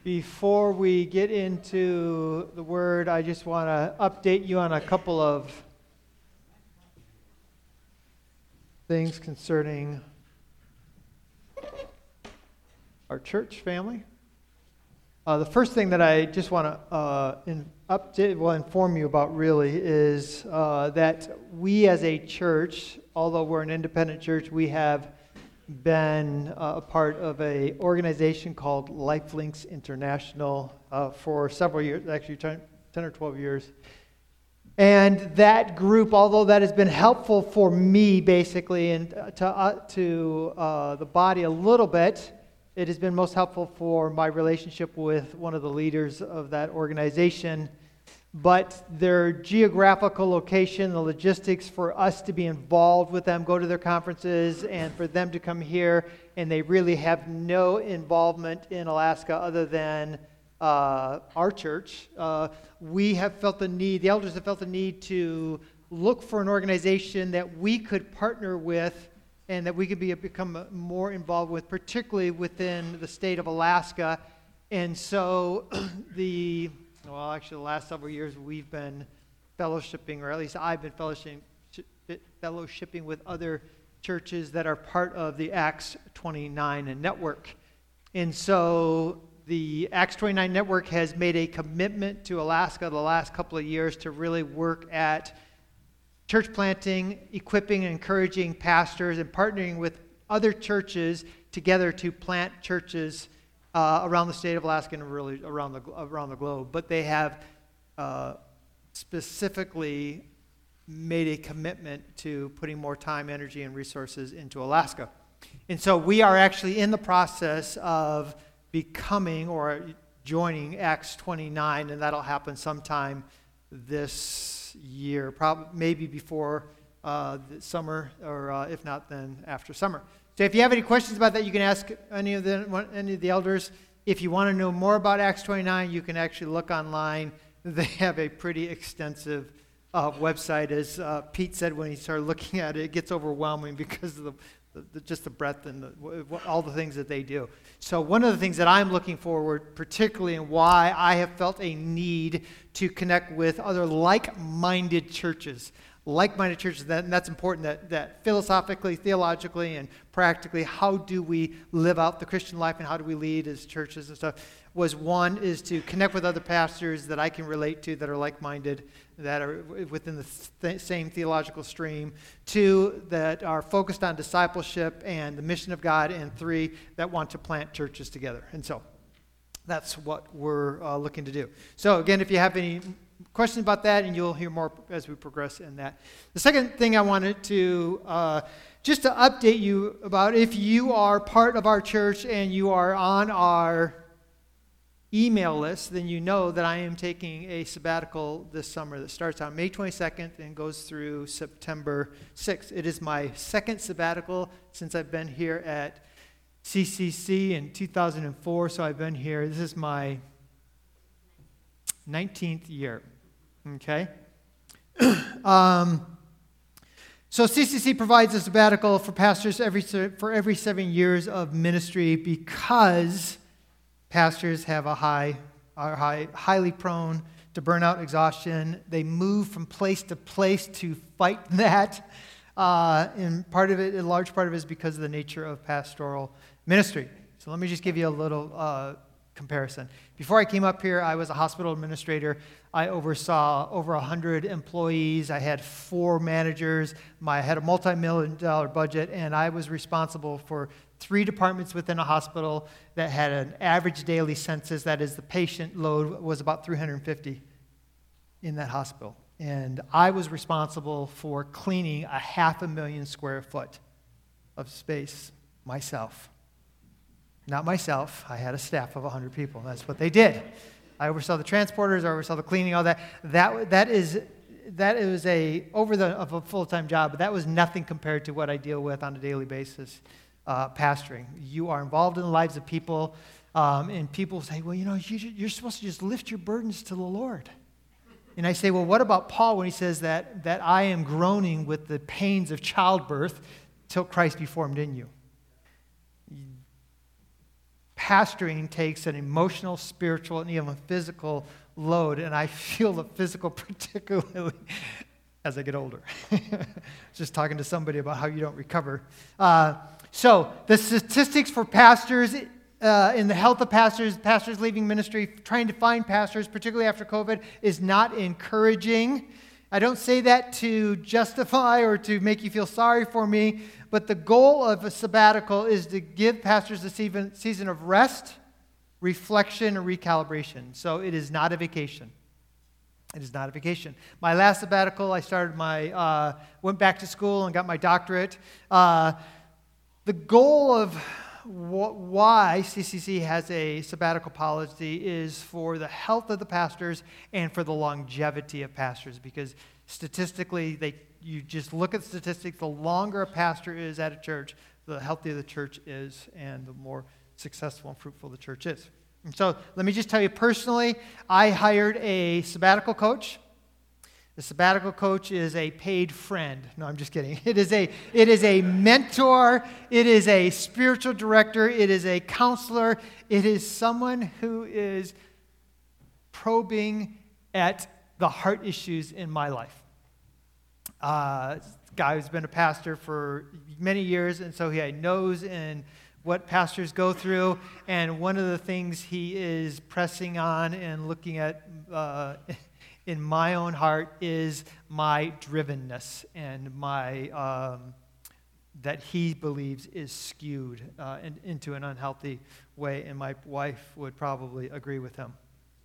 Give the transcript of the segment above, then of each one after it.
Before we get into the Word, I just want to update you on a couple of things concerning our church family. The first thing that I just want to inform you about really is that we as a church, although we're an independent church, we have been a part of an organization called Lifelinks International for several years, actually 10 or 12 years. And that group, although that has been helpful for me basically and to the body a little bit, it has been most helpful for my relationship with one of the leaders of that organization. But their geographical location, the logistics for us to be involved with them, go to their conferences, and for them to come here, and they really have no involvement in Alaska other than our church. We have felt the need, the elders have felt the need to look for an organization that we could partner with and that we could become more involved with, particularly within the state of Alaska. And so the last several years we've been fellowshipping, or at least I've been fellowshipping with other churches that are part of the Acts 29 network. And so the Acts 29 network has made a commitment to Alaska the last couple of years to really work at church planting, equipping and encouraging pastors, and partnering with other churches together to plant churches around the state of Alaska and really around the globe. But they have specifically made a commitment to putting more time, energy, and resources into Alaska. And so we are actually in the process of becoming or joining Acts 29, and that'll happen sometime this year, probably maybe before the summer, or if not, then after summer. So if you have any questions about that, you can ask any of the elders. If you want to know more about Acts 29, you can actually look online. They have a pretty extensive website. As Pete said when he started looking at it, it gets overwhelming because of just the breadth and all the things that they do. So one of the things that I'm looking forward, particularly, and why I have felt a need to connect with other like-minded churches, and that's important, that philosophically, theologically, and practically, how do we live out the Christian life and how do we lead as churches and stuff, one is to connect with other pastors that I can relate to that are like-minded, that are within the same theological stream. 2, that are focused on discipleship and the mission of God. And 3, that want to plant churches together. And so that's what we're looking to do. So again, if you have any questions about that, and you'll hear more as we progress in that. The second thing I wanted to just to update you about, if you are part of our church and you are on our email list, then you know that I am taking a sabbatical this summer that starts on May 22nd and goes through September 6th. It is my second sabbatical since I've been here at CCC in 2004, so I've been here. This is my 19th year, okay? So CCC provides a sabbatical for pastors for every 7 years of ministry because pastors have are highly prone to burnout, exhaustion. They move from place to place to fight that. And a large part of it is because of the nature of pastoral ministry. So let me just give you a little comparison. Before I came up here, I was a hospital administrator. I oversaw over 100 employees. I had 4 managers. I had a multi-million-dollar budget, and I was responsible for 3 departments within a hospital that had an average daily census. That is, the patient load was about 350 in that hospital. And I was responsible for cleaning 500,000 square foot of space myself. Not myself. I had a staff of 100 people. That's what they did. I oversaw the transporters. I oversaw the cleaning, all that. That is a full-time job, but that was nothing compared to what I deal with on a daily basis. Pastoring. You are involved in the lives of people, and people say, well, you're supposed to just lift your burdens to the Lord. And I say, well, what about Paul when he says that I am groaning with the pains of childbirth till Christ be formed in you? pastoring takes an emotional, spiritual, and even physical load, and I feel the physical particularly as I get older. Just talking to somebody about how you don't recover. So the statistics for pastors in the health of pastors leaving ministry, trying to find pastors, particularly after COVID, is not encouraging. I don't say that to justify or to make you feel sorry for me, but the goal of a sabbatical is to give pastors a season of rest, reflection, and recalibration. So it is not a vacation. It is not a vacation. My last sabbatical, I went back to school and got my doctorate. The goal of why CCC has a sabbatical policy is for the health of the pastors and for the longevity of pastors, because statistically, you just look at statistics, the longer a pastor is at a church, the healthier the church is and the more successful and fruitful the church is. And so let me just tell you personally, I hired a sabbatical coach. The sabbatical coach is a paid friend. No, I'm just kidding. It is a mentor. It is a spiritual director. It is a counselor. It is someone who is probing at the heart issues in my life. Guy who's been a pastor for many years, and so he knows what pastors go through. And one of the things he is pressing on and looking at in my own heart is my drivenness and my that he believes is skewed into an unhealthy way, and my wife would probably agree with him.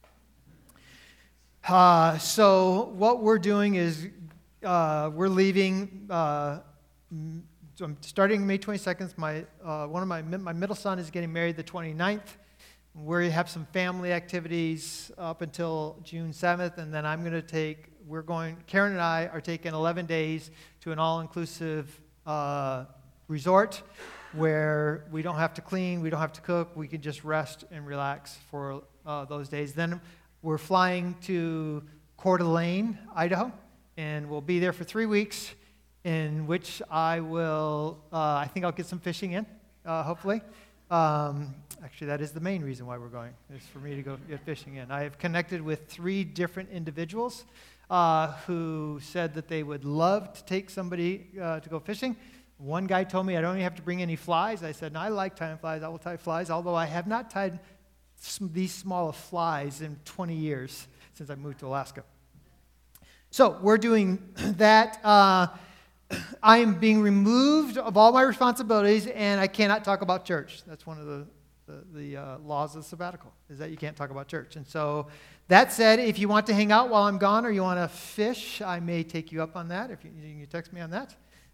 So what we're doing is we're leaving. So I'm starting May 22nd. My middle son is getting married the 29th. We have some family activities up until June 7th, and then Karen and I are taking 11 days to an all-inclusive resort where we don't have to clean, we don't have to cook, we can just rest and relax for those days. Then we're flying to Coeur d'Alene, Idaho, and we'll be there for 3 weeks, in which I think I'll get some fishing in, hopefully. Actually, that is the main reason why we're going, is for me to go get fishing in. I have connected with 3 different individuals who said that they would love to take somebody to go fishing. One guy told me I don't even have to bring any flies. I said, no, I like tying flies. I will tie flies, although I have not tied these small flies in 20 years since I moved to Alaska. So we're doing that. I am being removed of all my responsibilities, and I cannot talk about church. That's one of the laws of sabbatical, is that you can't talk about church. And so that said, if you want to hang out while I'm gone or you want to fish, I may take you up on that. If you can text me on that.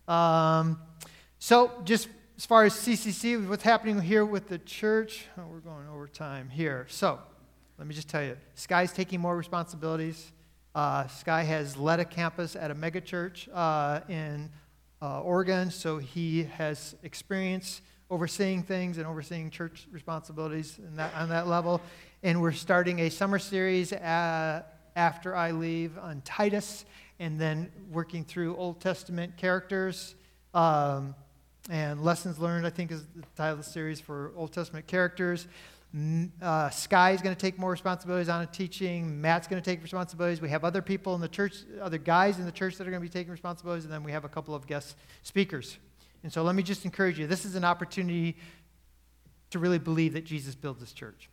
So just as far as CCC, what's happening here with the church, we're going over time here. So let me just tell you, Sky's taking more responsibilities. Sky has led a campus at a mega church in Oregon, so he has experience overseeing things and overseeing church responsibilities on that level. And we're starting a summer series after I leave on Titus, and then working through Old Testament characters. And Lessons Learned, I think, is the title of the series for Old Testament characters. Sky is going to take more responsibilities on teaching. Matt's going to take responsibilities. We have other people in the church, other guys in the church that are going to be taking responsibilities, and then we have a couple of guest speakers. And so let me just encourage you, this is an opportunity to really believe that Jesus builds this church.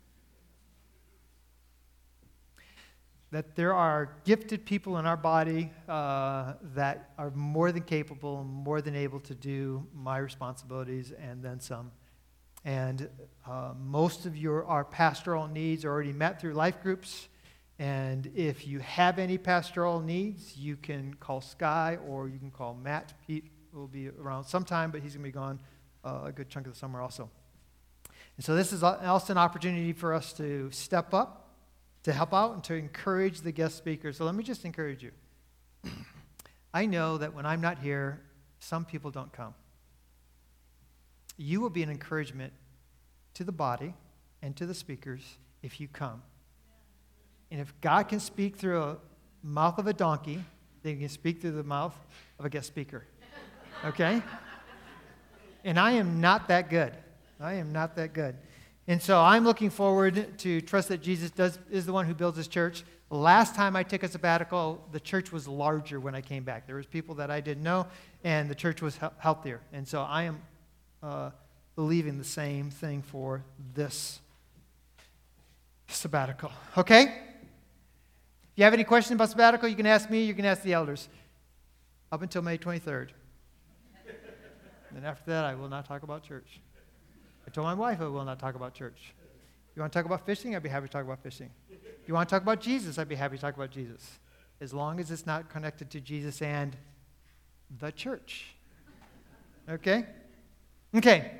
That there are gifted people in our body that are more than capable and more than able to do my responsibilities and then some. And most of our pastoral needs are already met through life groups. And if you have any pastoral needs, you can call Sky or you can call Matt. Pete will be around sometime, but he's going to be gone a good chunk of the summer also. And so this is also an opportunity for us to step up, to help out, and to encourage the guest speakers. So let me just encourage you. I know that when I'm not here, some people don't come. You will be an encouragement to the body and to the speakers if you come. And if God can speak through a mouth of a donkey, then he can speak through the mouth of a guest speaker. Okay? And I am not that good. I am not that good. And so I'm looking forward to trust that Jesus is the one who builds his church. The last time I took a sabbatical, the church was larger when I came back. There was people that I didn't know, and the church was healthier. And so I am believing the same thing for this sabbatical. Okay? If you have any questions about sabbatical, you can ask me, you can ask the elders. Up until May 23rd. And after that, I will not talk about church. I told my wife I will not talk about church. You want to talk about fishing? I'd be happy to talk about fishing. You want to talk about Jesus? I'd be happy to talk about Jesus. As long as it's not connected to Jesus and the church. Okay? Okay.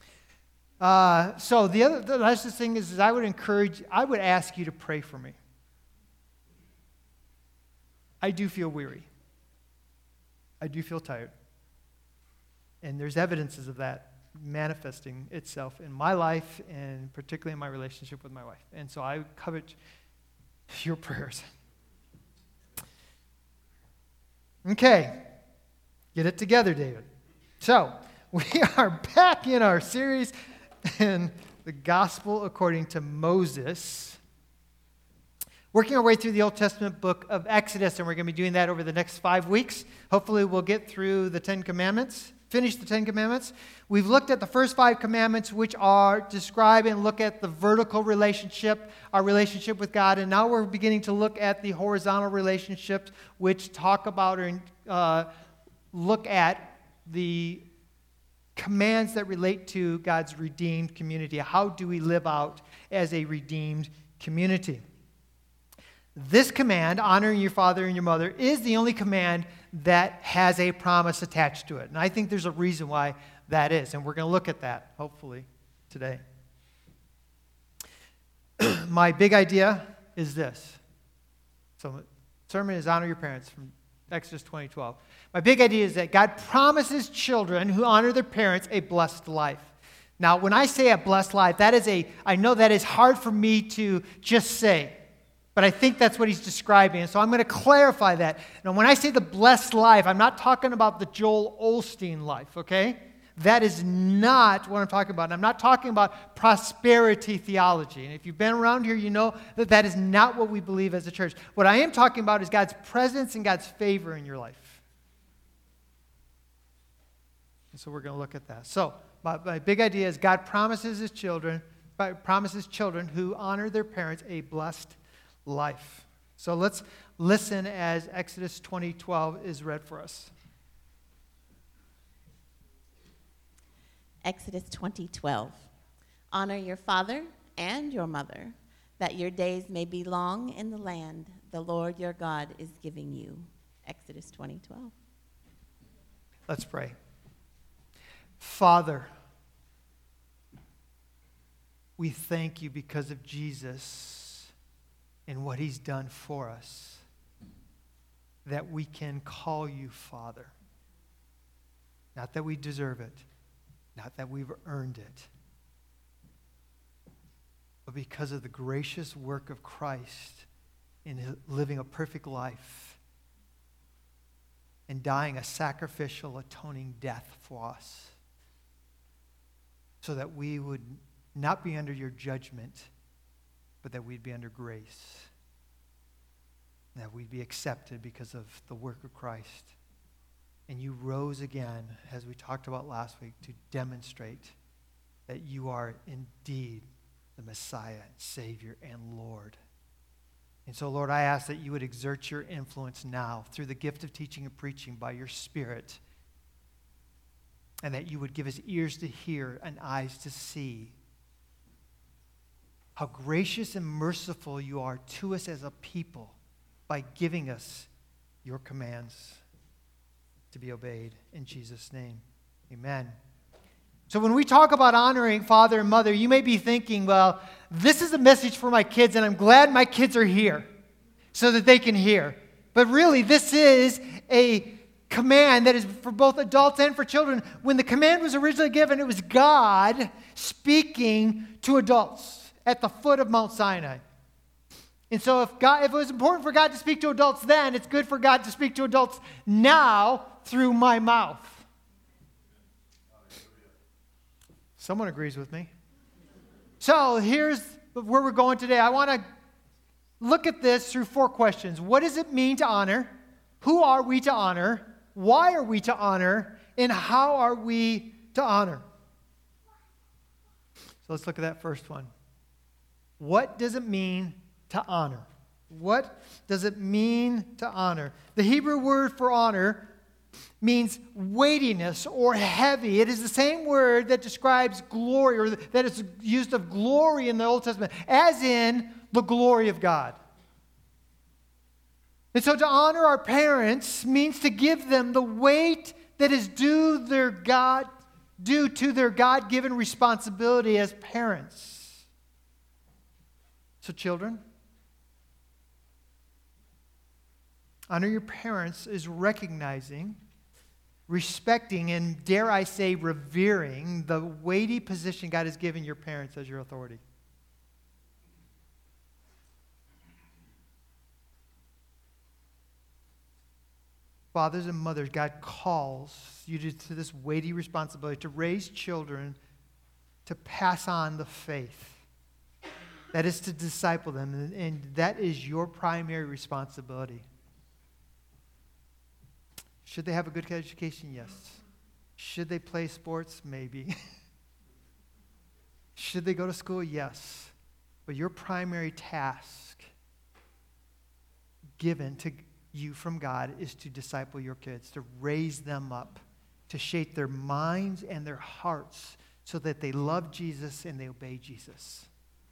So the last thing is I would ask you to pray for me. I do feel weary. I do feel tired. And there's evidences of that manifesting itself in my life and particularly in my relationship with my wife. And so I covet your prayers. Okay. Get it together, David. So, we are back in our series in the Gospel according to Moses. Working our way through the Old Testament book of Exodus, and we're going to be doing that over the next 5 weeks. Hopefully we'll get through the 10 Commandments, finish the 10 Commandments. We've looked at the first 5 commandments, which are describe and look at the vertical relationship, our relationship with God, and now we're beginning to look at the horizontal relationships, which talk about or look at the commands that relate to God's redeemed community. How do we live out as a redeemed community? This command, honoring your father and your mother, is the only command that has a promise attached to it. And I think there's a reason why that is. And we're going to look at that, hopefully, today. My big idea is this. So the sermon is honor your parents from Exodus 20:12. My big idea is that God promises children who honor their parents a blessed life. Now, when I say a blessed life, I know that is hard for me to just say. But I think that's what he's describing. And so I'm going to clarify that. Now, when I say the blessed life, I'm not talking about the Joel Osteen life, okay? That is not what I'm talking about. And I'm not talking about prosperity theology. And if you've been around here, you know that that is not what we believe as a church. What I am talking about is God's presence and God's favor in your life. And so we're going to look at that. So my big idea is God promises children who honor their parents a blessed life. So let's listen as Exodus 20:12 is read for us. Exodus 20:12. Honor your father and your mother, that your days may be long in the land the Lord your God is giving you. Exodus 20:12. Let's pray. Father, we thank you because of Jesus and what he's done for us, that we can call you Father. Not that we deserve it, not that we've earned it, but because of the gracious work of Christ in living a perfect life and dying a sacrificial, atoning death for us, so that we would not be under your judgment, but that we'd be under grace, that we'd be accepted because of the work of Christ. And you rose again, as we talked about last week, to demonstrate that you are indeed the Messiah, Savior, and Lord. And so, Lord, I ask that you would exert your influence now through the gift of teaching and preaching by your Spirit, and that you would give us ears to hear and eyes to see how gracious and merciful you are to us as a people by giving us your commands to be obeyed. In Jesus' name, amen. So when we talk about honoring father and mother, you may be thinking, well, this is a message for my kids, and I'm glad my kids are here so that they can hear. But really, this is a command that is for both adults and for children. When the command was originally given, it was God speaking to adults at the foot of Mount Sinai. And so if it was important for God to speak to adults then, it's good for God to speak to adults now through my mouth. Someone agrees with me. So here's where we're going today. I want to look at this through 4 questions. What does it mean to honor? Who are we to honor? Why are we to honor? And how are we to honor? So let's look at that first one. What does it mean to honor? What does it mean to honor? The Hebrew word for honor means weightiness or heavy. It is the same word that describes glory, or that is used of glory in the Old Testament, as in the glory of God. And so to honor our parents means to give them the weight that is due to their God-given responsibility as parents. So children, honor your parents is recognizing, respecting, and dare I say revering the weighty position God has given your parents as your authority. Fathers and mothers, God calls you to this weighty responsibility to raise children, to pass on the faith. That is to disciple them, and that is your primary responsibility. Should they have a good education? Yes. Should they play sports? Maybe. Should they go to school? Yes. But your primary task given to you from God is to disciple your kids, to raise them up, to shape their minds and their hearts so that they love Jesus and they obey Jesus.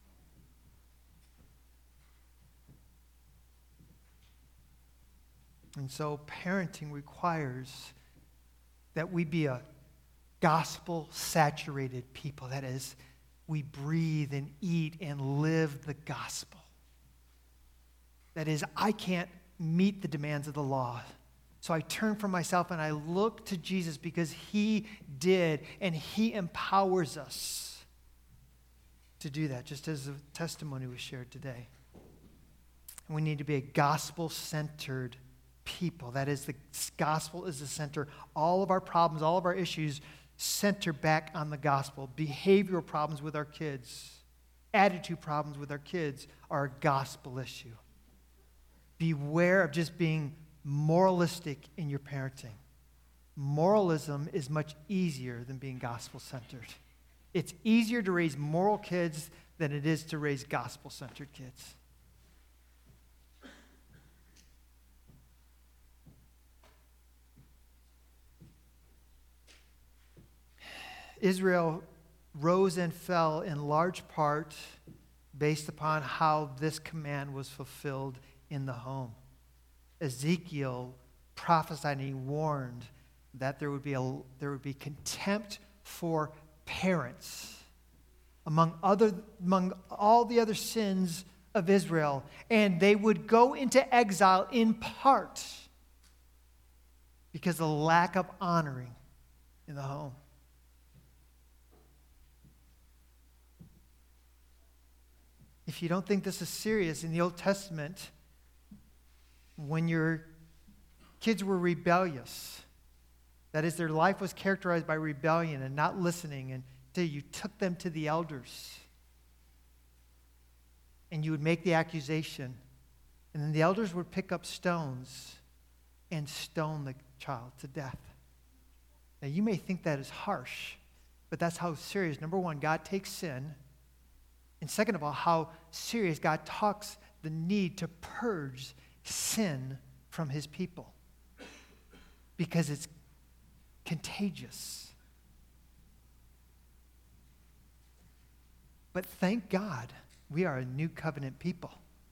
And so parenting requires that we be a gospel-saturated people. That is, we breathe and eat and live the gospel. That is, I can't meet the demands of the law. So I turn from myself and I look to Jesus because he did, and he empowers us to do that, just as the testimony was shared today. And we need to be a gospel-centered people. That is, the gospel is the center. All of our problems, all of our issues center back on the gospel. Behavioral problems with our kids, attitude problems with our kids are a gospel issue. Beware of just being moralistic in your parenting. Moralism is much easier than being gospel-centered. It's easier to raise moral kids than it is to raise gospel-centered kids. Israel rose and fell in large part based upon how this command was fulfilled in the home. Ezekiel prophesied and he warned that there would be contempt for parents among all the other sins of Israel, and they would go into exile in part because of the lack of honoring in the home. If you don't think this is serious, in the Old Testament, when your kids were rebellious, that is, their life was characterized by rebellion and not listening, until you took them to the elders, and you would make the accusation, and then the elders would pick up stones and stone the child to death. Now, you may think that is harsh, but that's how serious, number one, God takes sin, and second of all, how serious God talks the need to purge sin from his people, because it's contagious. But thank God we are a new covenant people,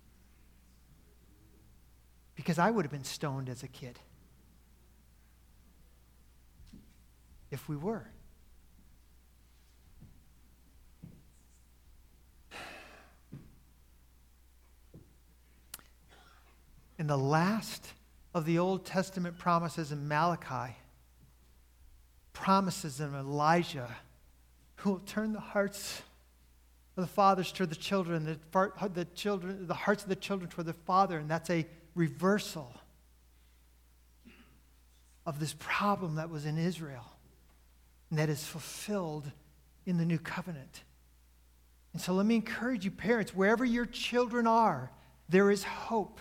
because I would have been stoned as a kid if we were. And the last of the Old Testament promises in Malachi promises in Elijah, who will turn the hearts of the fathers toward the children, the hearts of the children toward the father, and that's a reversal of this problem that was in Israel, and that is fulfilled in the new covenant. And so let me encourage you, parents, wherever your children are, there is hope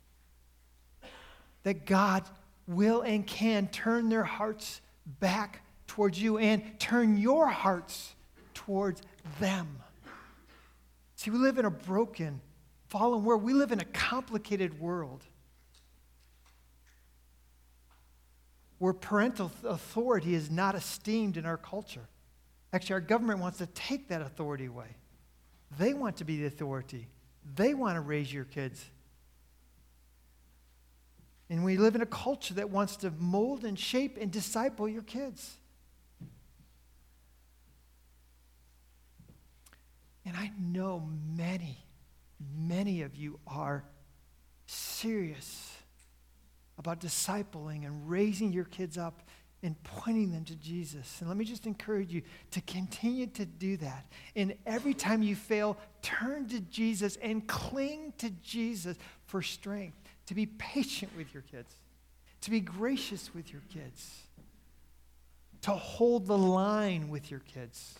that God will and can turn their hearts back towards you and turn your hearts towards them. See, we live in a broken, fallen world. We live in a complicated world where parental authority is not esteemed in our culture. Actually, our government wants to take that authority away. They want to be the authority. They want to raise your kids. And we live in a culture that wants to mold and shape and disciple your kids. And I know many of you are serious about discipling and raising your kids up and pointing them to Jesus. And let me just encourage you to continue to do that. And every time you fail, turn to Jesus and cling to Jesus for strength, to be patient with your kids, to be gracious with your kids, to hold the line with your kids.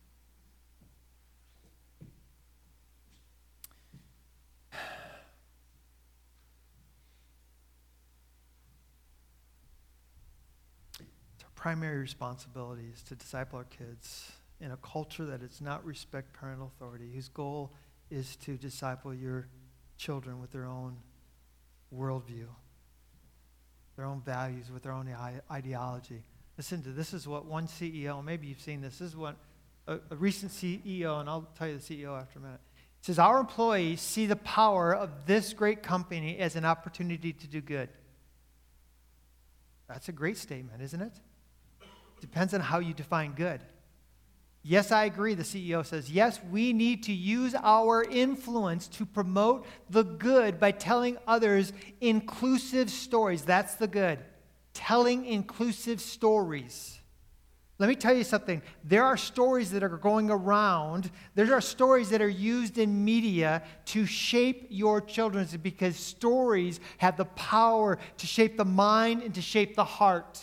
Primary responsibility is to disciple our kids in a culture that does not respect parental authority, whose goal is to disciple your children with their own worldview, their own values, with their own ideology. Listen to this is what one CEO, maybe you've seen this is what a recent CEO, and I'll tell you the CEO after a minute. It says, our employees see the power of this great company as an opportunity to do good. That's a great statement, isn't it? Depends on how you define good. Yes, I agree, the CEO says. Yes, we need to use our influence to promote the good by telling others inclusive stories. That's the good. Telling inclusive stories. Let me tell you something. There are stories that are going around. There are stories that are used in media to shape your children because stories have the power to shape the mind and to shape the heart.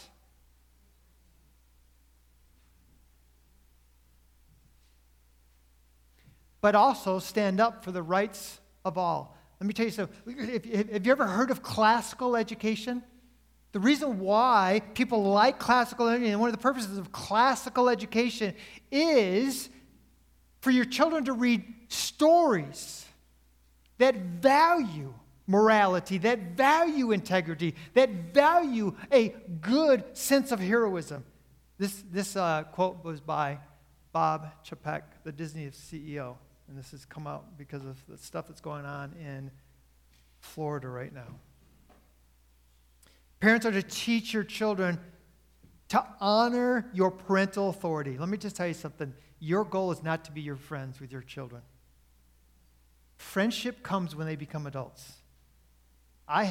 But also stand up for the rights of all. Let me tell you something. Have you ever heard of classical education? The reason why people like classical education, and one of the purposes of classical education is for your children to read stories that value morality, that value integrity, that value a good sense of heroism. This quote was by Bob Chapek, the Disney CEO. And this has come out because of the stuff that's going on in Florida right now. Parents are to teach your children to honor your parental authority. Let me just tell you something. Your goal is not to be your friends with your children. Friendship comes when they become adults. I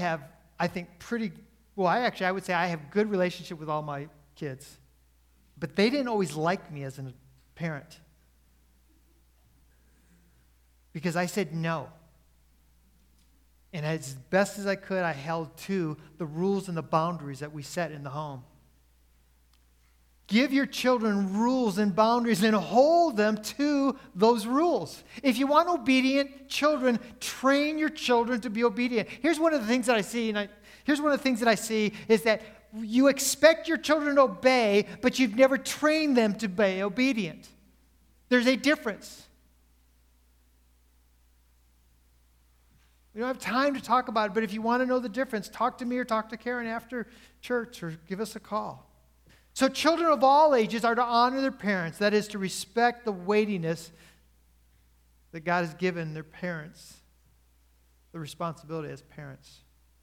would say I have good relationship with all my kids. But they didn't always like me as a parent. Because I said no. And as best as I could, I held to the rules and the boundaries that we set in the home. Give your children rules and boundaries and hold them to those rules. If you want obedient children, train your children to be obedient. Here's one of the things that I see, is that you expect your children to obey, but you've never trained them to be obedient. There's a difference. We don't have time to talk about it, but if you want to know the difference, talk to me or talk to Karen after church or give us a call. So children of all ages are to honor their parents. That is to respect the weightiness that God has given their parents, the responsibility as parents.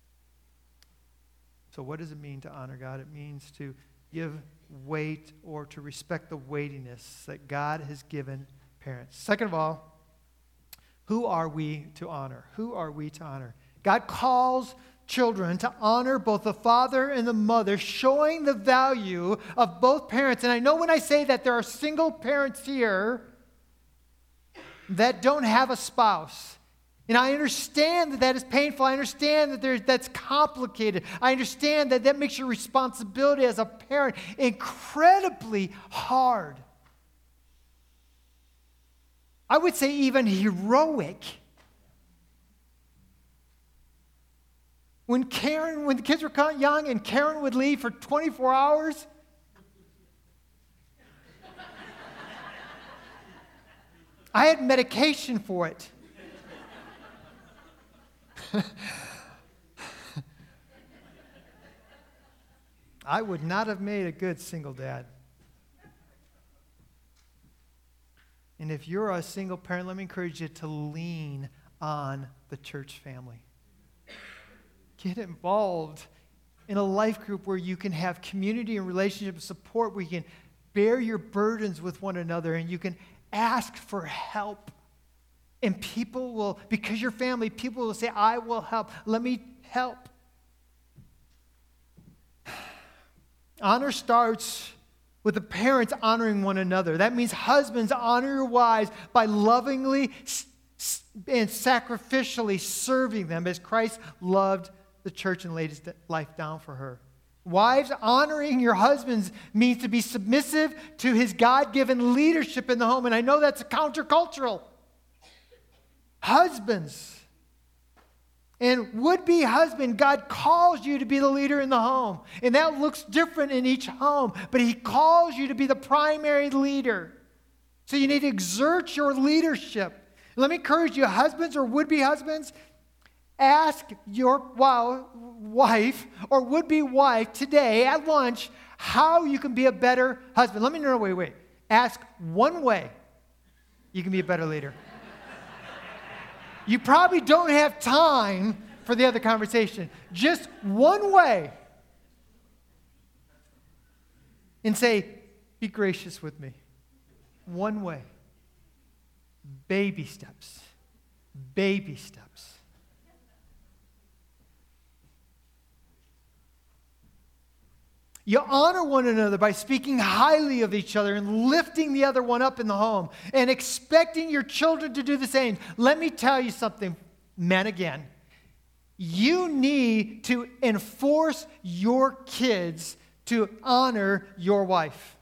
So what does it mean to honor God? It means to give weight or to respect the weightiness that God has given parents. Second of all, who are we to honor? Who are we to honor? God calls children to honor both the father and the mother, showing the value of both parents. And I know when I say that there are single parents here that don't have a spouse. And I understand that is painful. I understand that that's complicated. I understand that makes your responsibility as a parent incredibly hard. I would say even heroic. When the kids were young and Karen would leave for 24 hours, I had medication for it. I would not have made a good single dad. And if you're a single parent, let me encourage you to lean on the church family. Get involved in a life group where you can have community and relationship support, where you can bear your burdens with one another and you can ask for help. And people will, because you're family, people will say, I will help. Let me help. Honor starts with the parents honoring one another. That means husbands, honor your wives by lovingly and sacrificially serving them as Christ loved the church and laid his life down for her. Wives, honoring your husbands means to be submissive to his God-given leadership in the home. And I know that's countercultural. Husbands and would-be husband, God calls you to be the leader in the home. And that looks different in each home. But he calls you to be the primary leader. So you need to exert your leadership. Let me encourage you, husbands or would-be husbands, ask your wife or would-be wife today at lunch how you can be a better husband. Let me know, wait. Ask one way you can be a better leader. You probably don't have time for the other conversation. Just one way. And say, be gracious with me. One way. Baby steps. Baby steps. You honor one another by speaking highly of each other and lifting the other one up in the home and expecting your children to do the same. Let me tell you something, men again. You need to enforce your kids to honor your wife.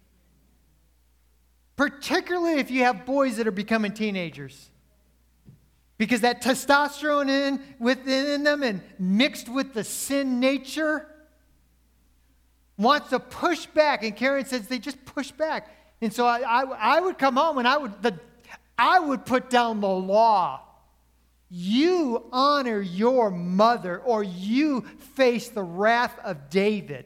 Particularly if you have boys that are becoming teenagers. Because that testosterone within them and mixed with the sin nature wants to push back, and Karen says they just push back. And so I would come home and I would put down the law. You honor your mother, or you face the wrath of David.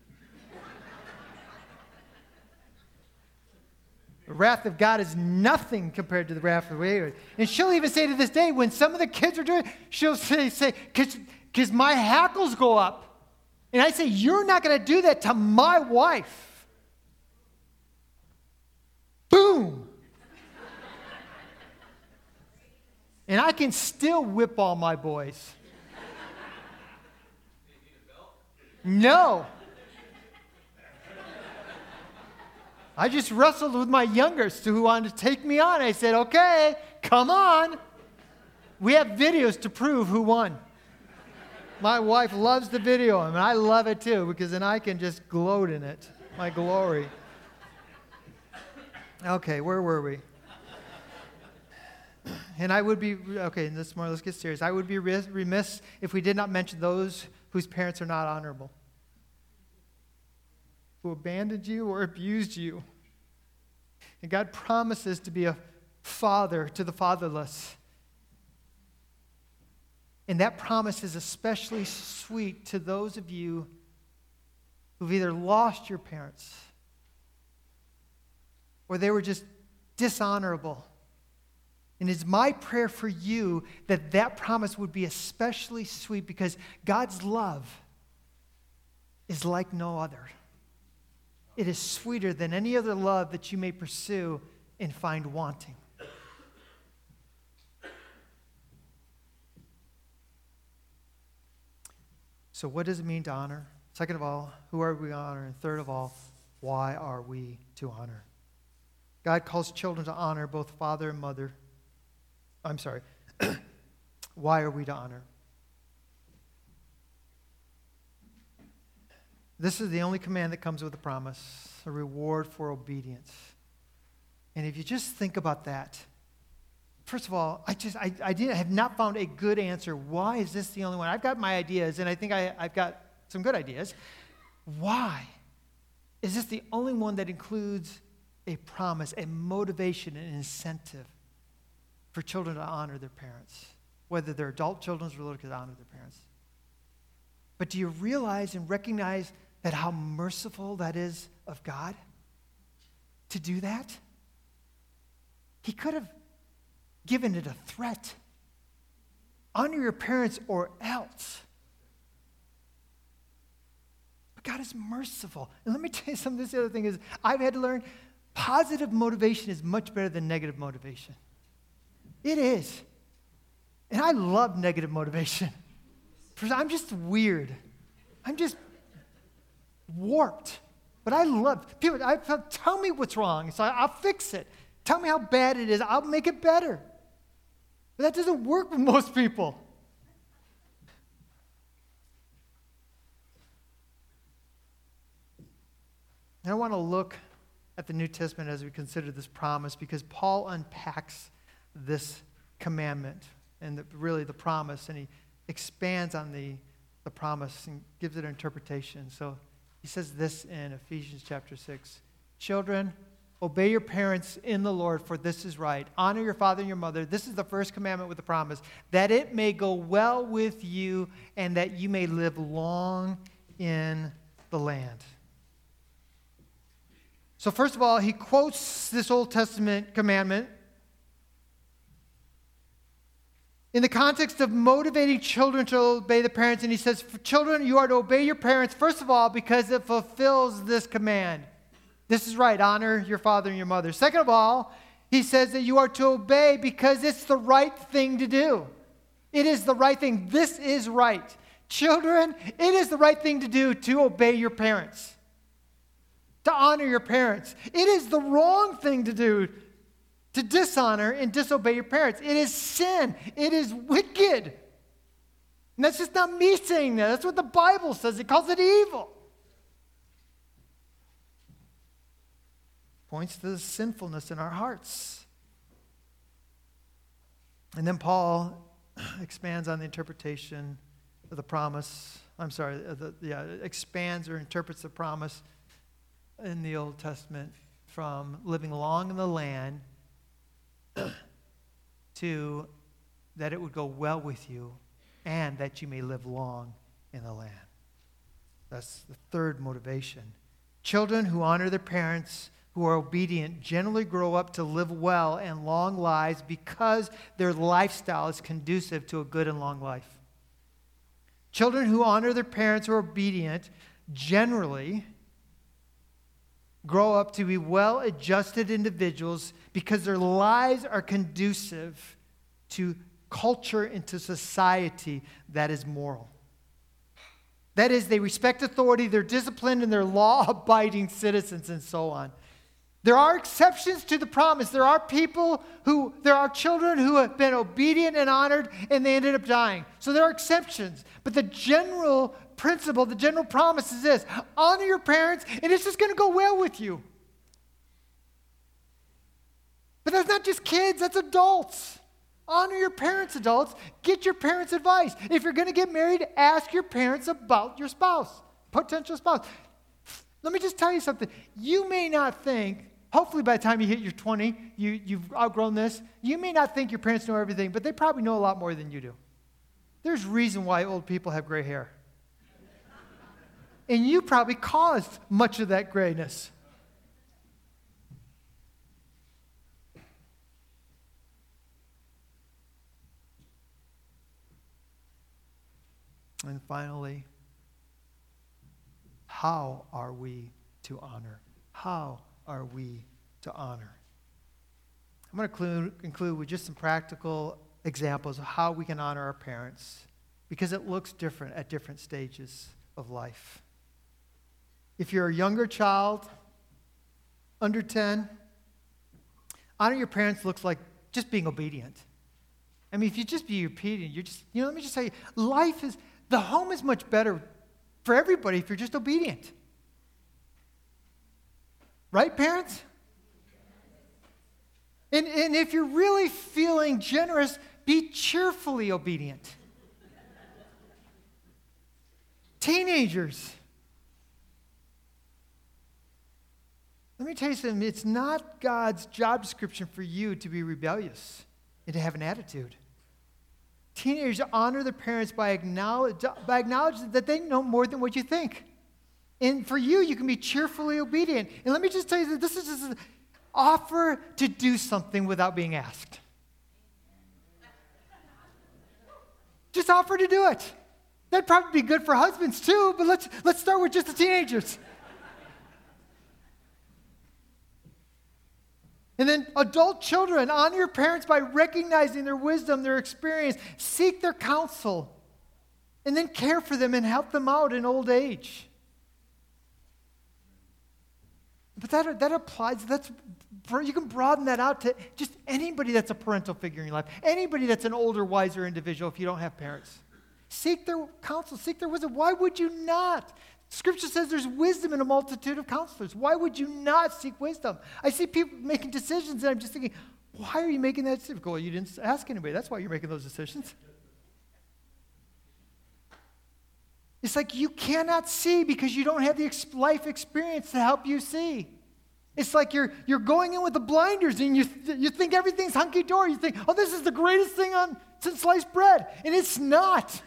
The wrath of God is nothing compared to the wrath of David. And she'll even say to this day, when some of the kids are doing it, she'll say, because my hackles go up. And I say, you're not going to do that to my wife. Boom. And I can still whip all my boys. No. I just wrestled with my youngest who wanted to take me on. I said, okay, come on. We have videos to prove who won. My wife loves the video, and I love it too, because then I can just gloat in it. My glory. Okay, where were we? And I would be, okay, let's get serious. I would be remiss if we did not mention those whose parents are not honorable, who abandoned you or abused you. And God promises to be a father to the fatherless. And that promise is especially sweet to those of you who've either lost your parents or they were just dishonorable. And it's my prayer for you that that promise would be especially sweet, because God's love is like no other. It is sweeter than any other love that you may pursue and find wanting. So what does it mean to honor? Second of all, who are we to honor? And third of all, why are we to honor? God calls children to honor both father and mother. I'm sorry. Why are we to honor? This is the only command that comes with a promise, a reward for obedience. And if you just think about that, first of all, I have not found a good answer. Why is this the only one? I've got my ideas, and I think I've got some good ideas. Why is this the only one that includes a promise, a motivation, an incentive for children to honor their parents, whether they're adult children or little kids, honor their parents? But do you realize and recognize that how merciful that is of God to do that? He could have given it a threat. Honor your parents or else. But God is merciful. And let me tell you something, this other thing is, I've had to learn positive motivation is much better than negative motivation. It is. And I love negative motivation. Because I'm just weird. I'm just warped. But I love people. Tell me what's wrong, so I'll fix it. Tell me how bad it is. I'll make it better. But that doesn't work with most people. And I want to look at the New Testament as we consider this promise, because Paul unpacks this commandment and really the promise, and he expands on the promise and gives it an interpretation. So he says this in Ephesians chapter 6. Children, obey your parents in the Lord, for this is right. Honor your father and your mother. This is the first commandment with the promise, that it may go well with you and that you may live long in the land. So first of all, he quotes this Old Testament commandment in the context of motivating children to obey the parents. And he says, for children, you are to obey your parents, first of all, because it fulfills this command. This is right. Honor your father and your mother. Second of all, he says that you are to obey because it's the right thing to do. It is the right thing. This is right. Children, it is the right thing to do to obey your parents, to honor your parents. It is the wrong thing to do to dishonor and disobey your parents. It is sin. It is wicked. And that's just not me saying that. That's what the Bible says. It calls it evil. Points to the sinfulness in our hearts. And then Paul expands on the interpretation of the promise. Expands or interprets the promise in the Old Testament from living long in the land to that it would go well with you and that you may live long in the land. That's the third motivation. Children who honor their parents, who are obedient, generally grow up to live well and long lives because their lifestyle is conducive to a good and long life. Children who honor their parents, who are obedient, generally grow up to be well-adjusted individuals because their lives are conducive to culture and to society that is moral. That is, they respect authority, they're disciplined, and they're law-abiding citizens, and so on. There are exceptions to the promise. There are children who have been obedient and honored, and they ended up dying. So there are exceptions. But the general principle, the general promise is this: honor your parents, and it's just going to go well with you. But that's not just kids, that's adults. Honor your parents, adults. Get your parents' advice. If you're going to get married, ask your parents about your spouse, potential spouse. Let me just tell you something. You may not think, hopefully by the time you hit your 20, you've outgrown this. You may not think your parents know everything, but they probably know a lot more than you do. There's reason why old people have gray hair. And you probably caused much of that grayness. And finally, how are we to honor? How are we to honor? I'm going to conclude with just some practical examples of how we can honor our parents, because it looks different at different stages of life. If you're a younger child, under 10, honor your parents looks like just being obedient. I mean, if you just be obedient, let me just tell you, the home is much better for everybody if you're just obedient. Right, parents? And if you're really feeling generous, be cheerfully obedient. Teenagers, let me tell you something. It's not God's job description for you to be rebellious and to have an attitude. Teenagers honor their parents by acknowledging that they know more than what you think. And for you, you can be cheerfully obedient. And let me just tell you that this is just an offer to do something without being asked. Just offer to do it. That'd probably be good for husbands too, but let's start with just the teenagers. And then adult children, honor your parents by recognizing their wisdom, their experience, seek their counsel, and then care for them and help them out in old age. But that applies, you can broaden that out to just anybody that's a parental figure in your life, anybody that's an older, wiser individual if you don't have parents. Seek their counsel, seek their wisdom. Why would you not? Scripture says there's wisdom in a multitude of counselors. Why would you not seek wisdom? I see people making decisions, and I'm just thinking, why are you making that decision? Well, you didn't ask anybody. That's why you're making those decisions. It's like you cannot see because you don't have the life experience to help you see. It's like you're going in with the blinders, and you think everything's hunky-dory. You think, oh, this is the greatest thing since sliced bread, and it's not.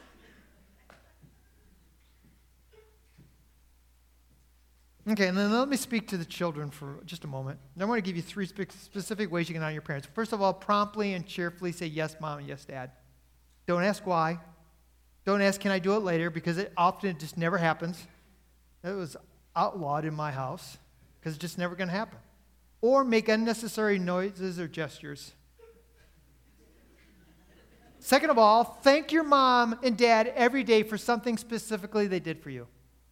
Okay, and then let me speak to the children for just a moment. I want to give you 3 specific ways you can honor your parents. First of all, promptly and cheerfully say yes, Mom, and yes, Dad. Don't ask why. Don't ask, can I do it later, because it often just never happens. That was outlawed in my house because it's just never going to happen. Or make unnecessary noises or gestures. Second of all, thank your mom and dad every day for something specifically they did for you.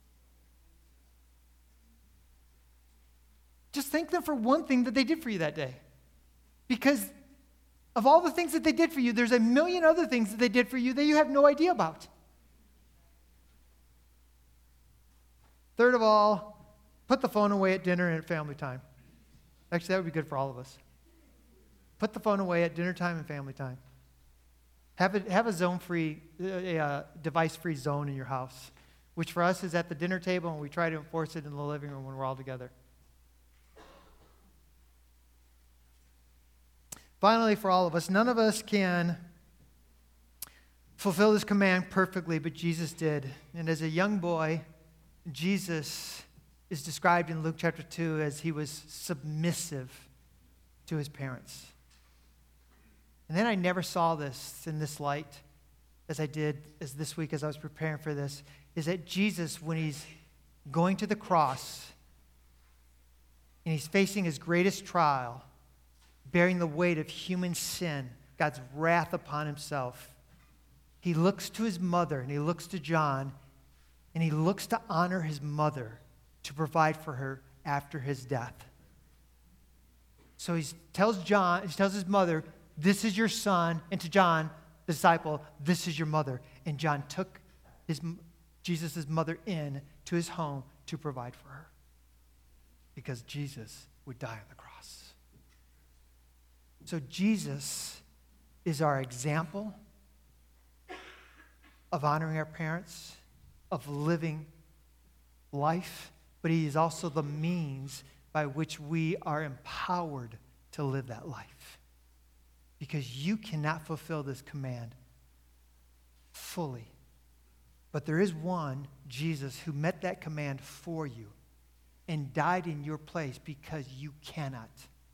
Just thank them for one thing that they did for you that day. Because of all the things that they did for you, there's a million other things that they did for you that you have no idea about. Third of all, put the phone away at dinner and at family time. Actually, that would be good for all of us. Put the phone away at dinner time and family time. Have a zone-free, device-free zone in your house, which for us is at the dinner table, and we try to enforce it in the living room when we're all together. Finally, for all of us, none of us can fulfill this command perfectly, but Jesus did. And as a young boy, Jesus is described in Luke chapter 2 as he was submissive to his parents. And then I never saw this in this light as I did as this week as I was preparing for this, is that Jesus, when he's going to the cross and he's facing his greatest trial, bearing the weight of human sin, God's wrath upon himself, he looks to his mother and he looks to John and he looks to honor his mother to provide for her after his death. So he tells his mother, this is your son, and to John, the disciple, this is your mother. And John took Jesus' mother in to his home to provide for her because Jesus would die on the cross. So Jesus is our example of honoring our parents, of living life, but he is also the means by which we are empowered to live that life. Because you cannot fulfill this command fully. But there is one, Jesus, who met that command for you and died in your place because you cannot.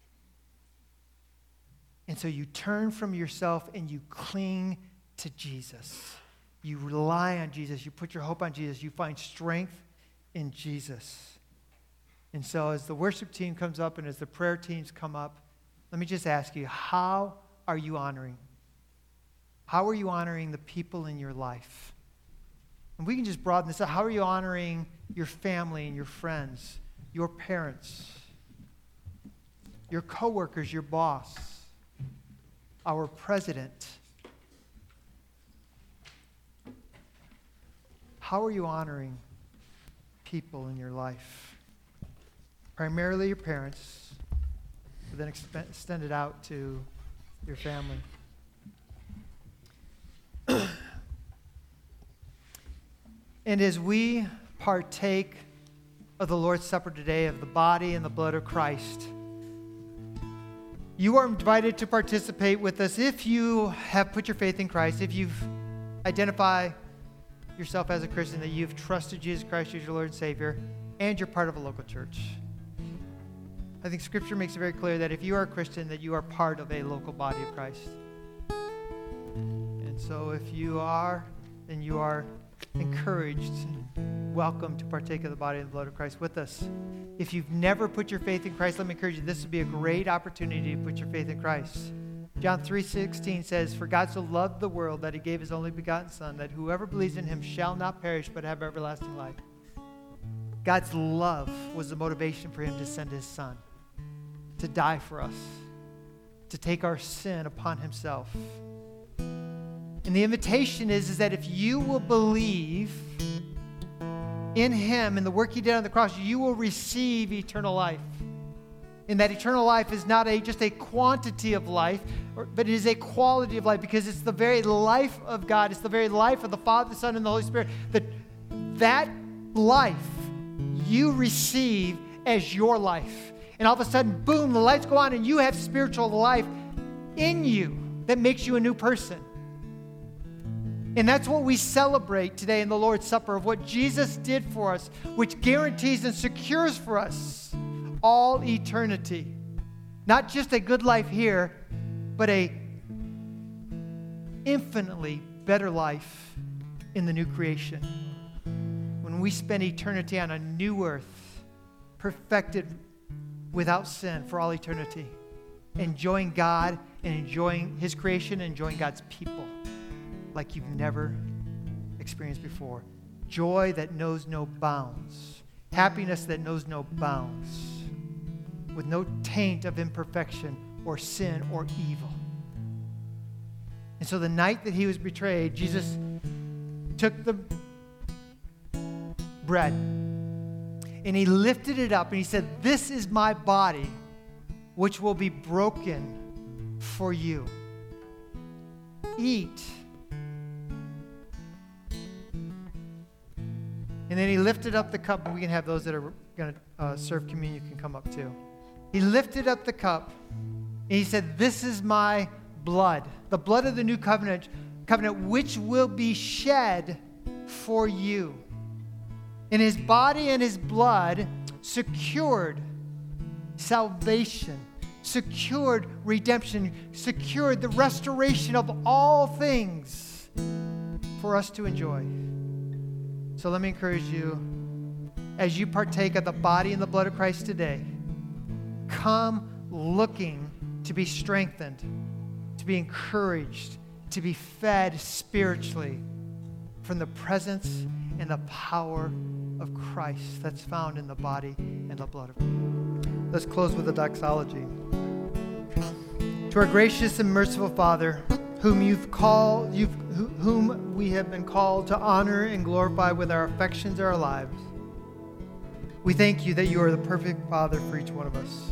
And so you turn from yourself and you cling to Jesus. You rely on Jesus. You put your hope on Jesus. You find strength in Jesus. And so as the worship team comes up and as the prayer teams come up, let me just ask you, how are you honoring? How are you honoring the people in your life? And we can just broaden this out. How are you honoring your family and your friends, your parents, your coworkers, your boss, our president? How are you honoring people in your life? Primarily your parents, but then extend it out to your family. And as we partake of the Lord's Supper today, of the body and the blood of Christ, you are invited to participate with us if you have put your faith in Christ, if you've identified yourself as a Christian, that you've trusted Jesus Christ as your Lord and Savior, and you're part of a local church. I think Scripture makes it very clear that if you are a Christian, that you are part of a local body of Christ. And so if you are, then you are encouraged, welcome to partake of the body and the blood of Christ with us. If you've never put your faith in Christ, let me encourage you, this would be a great opportunity to put your faith in Christ. John 3:16 says, "For God so loved the world that he gave his only begotten Son, that whoever believes in him shall not perish but have everlasting life." God's love was the motivation for him to send his Son, to die for us, to take our sin upon himself. And the invitation is that if you will believe in him and the work he did on the cross, you will receive eternal life. And that eternal life is not just a quantity of life, but it is a quality of life, because it's the very life of God. It's the very life of the Father, the Son, and the Holy Spirit. That life you receive as your life. And all of a sudden, boom, the lights go on and you have spiritual life in you that makes you a new person. And that's what we celebrate today in the Lord's Supper, of what Jesus did for us, which guarantees and secures for us all eternity. Not just a good life here, but a infinitely better life in the new creation. When we spend eternity on a new earth, perfected without sin for all eternity, enjoying God and enjoying his creation and enjoying God's people like you've never experienced before. Joy that knows no bounds. Happiness that knows no bounds. With no taint of imperfection or sin or evil. And so the night that he was betrayed, Jesus took the bread and he lifted it up and he said, "This is my body, which will be broken for you. Eat." And then he lifted up the cup, and we can have those that are going to serve communion can come up too. He lifted up the cup, and he said, "This is my blood, the blood of the new covenant, which will be shed for you." And his body and his blood secured salvation, secured redemption, secured the restoration of all things for us to enjoy. So let me encourage you, as you partake of the body and the blood of Christ today, come looking to be strengthened, to be encouraged, to be fed spiritually from the presence and the power of Christ that's found in the body and the blood of Christ. Let's close with a doxology. To our gracious and merciful Father, whom we have been called to honor and glorify with our affections and our lives, we thank you that you are the perfect Father for each one of us.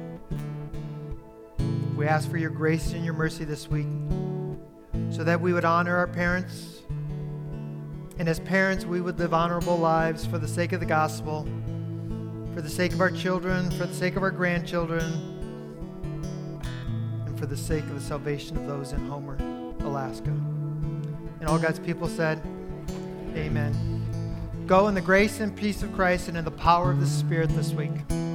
We ask for your grace and your mercy this week so that we would honor our parents, and as parents we would live honorable lives for the sake of the gospel, for the sake of our children, for the sake of our grandchildren, and for the sake of the salvation of those in Homer, Alaska. And all God's people said, amen. Go in the grace and peace of Christ and in the power of the Spirit this week.